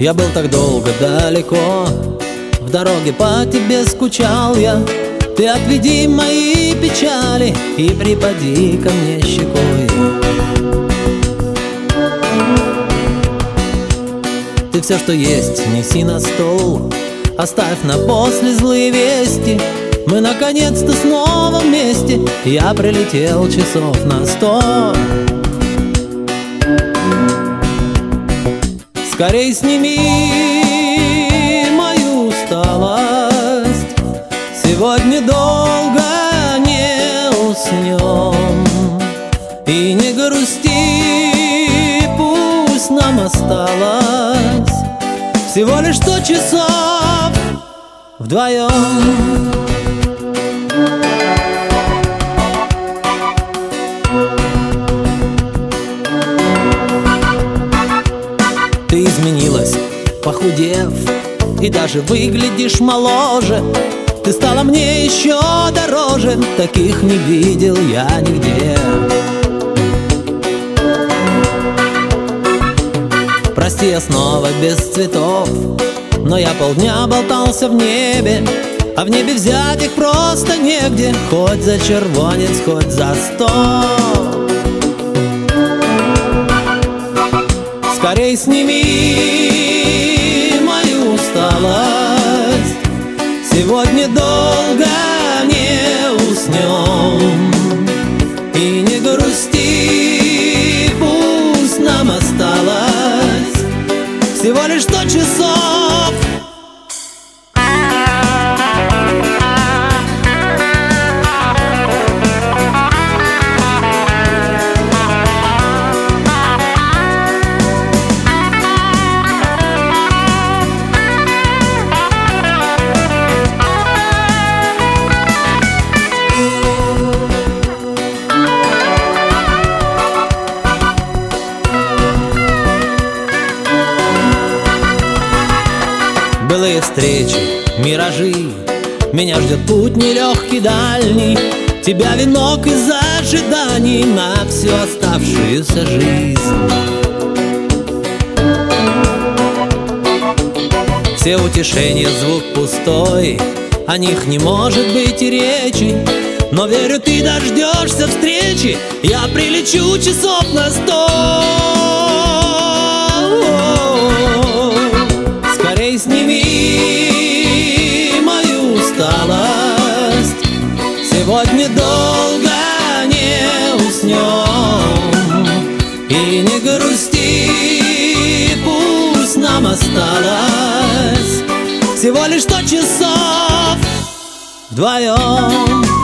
Я был так долго далеко, в дороге по тебе скучал я. Ты отведи мои печали и припади ко мне щекой. Ты все, что есть, неси на стол, оставь на после злые вести. Мы наконец-то снова вместе, я прилетел часов на 100. Скорей сними мою усталость, сегодня долго не уснем. И не грусти, пусть нам осталось всего лишь 100 часов вдвоем. Ты изменилась, похудев, и даже выглядишь моложе. Ты стала мне еще дороже, таких не видел я нигде. Прости, я снова без цветов, но я полдня болтался в небе, а в небе взять их просто негде, хоть за червонец, хоть за 100. Скорей сними мою усталость, сегодня долго не уснем. И не грусти, пусть нам осталось всего лишь 100 часов. Былые встречи, миражи, меня ждет путь нелегкий, дальний. Тебя венок из ожиданий на всю оставшуюся жизнь. Все утешения, звук пустой, о них не может быть и речи. Но верю, ты дождешься встречи, я прилечу часов на 100. Скорей сними мою усталость, сегодня долго не уснем. И не грусти, пусть нам осталось всего лишь 100 часов вдвоем.